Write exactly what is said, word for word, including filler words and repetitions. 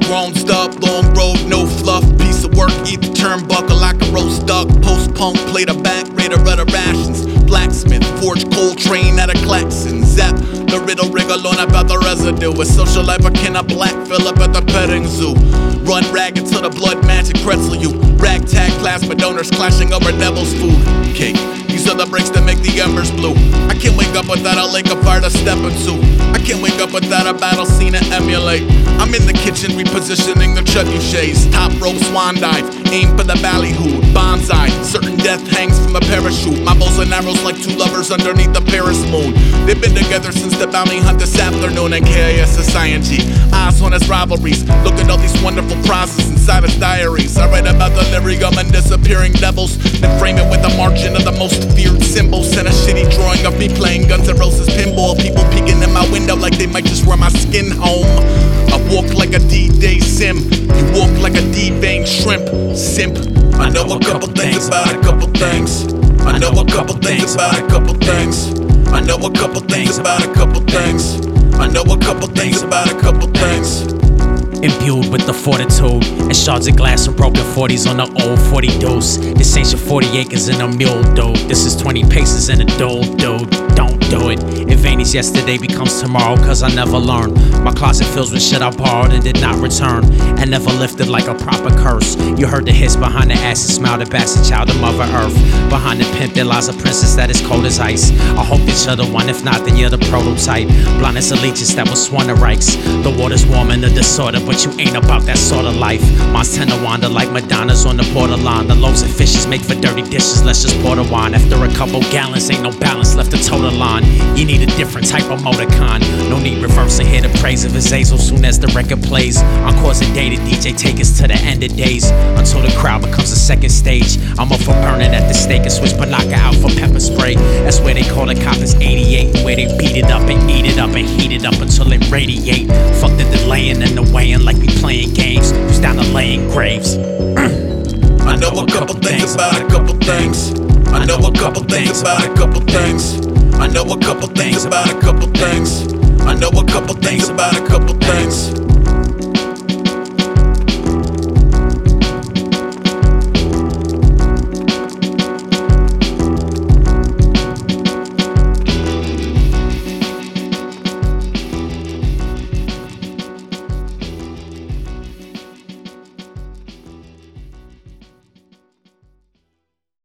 grown stub, long road, no fluff. Piece of work, eat the turnbuckle like a roast duck. Post-punk, play the back, raider of the rations. Blacksmith, forge coal train at a klaxon. Zap, the riddle wriggle on about the residue. With social life akin a black Phillip at the petting zoo. Run ragged till the blood magic pretzel you. Ragtag plasma donors clashing over devil's food cake. These are the bricks that make the embers blue. I can't wake up without a lake of fire to step into. I can't wake up without a battle scene to emulate. I'm in the kitchen repositioning the trebuchets. Top rope swan dive, aim for the ballyhoo. Bonsai, certain death hangs from the parachute. My bows and arrows like two lovers underneath the Paris moon. They've been together since the bounty hunt this afternoon. And K I S S I N G, eyes on his rivalries. Look at all these wonderful prizes inside his diaries. I write about the lyrium and disappearing devils, then frame it with a margin of the most feared symbols. And a shitty drawing of me playing Guns N' Roses pinball. People peeking in my window like they might just wear my skin home. I walk like a D-Day sim. You walk like a D-Vein shrimp. Simp. I know a couple things about a couple things. I know a couple things about a couple things. I know a couple things about a couple things. I know a couple things about a couple things. Imbued with the fortitude and shards of glass and broken forties on the old forty dose. This ain't your forty acres and a mule, dude. This is twenty paces in a duel, dude. Don't do it. If Vanny's yesterday becomes tomorrow, cause I never learned. My closet fills with shit I borrowed and did not return, and never lifted like a proper curse. You heard the hiss behind the acid, smile the bastard child of Mother Earth. Behind the pimp there lies a princess that is cold as ice. I hope that you're the one, if not then you're the prototype. Blind as allegiance that was sworn to rights. The water's warm in the disorder, but you ain't about that sort of life. Mines tend to wander like Madonna's on the borderline. The loaves and fishes make for dirty dishes, let's just pour the wine. After a couple gallons, ain't no balance left to toe the line. You need a different type of motorcon. No need reversing, hear the praise of his Azel soon as the record plays. On course a day, the D J take us to the end of days, until the crowd becomes a second stage. I'm up for burning at the stake and switch Panaka out for pepper spray. That's where they call the coppers eighty-eight, where they beat it up and eat it up and heat it up until it radiate. Fuck the delaying and the weighing like we playing games. Who's down to laying graves? I know a couple things about a couple things. I know a couple things about a couple things. I know a couple things about a couple things. I know a couple things about a couple things.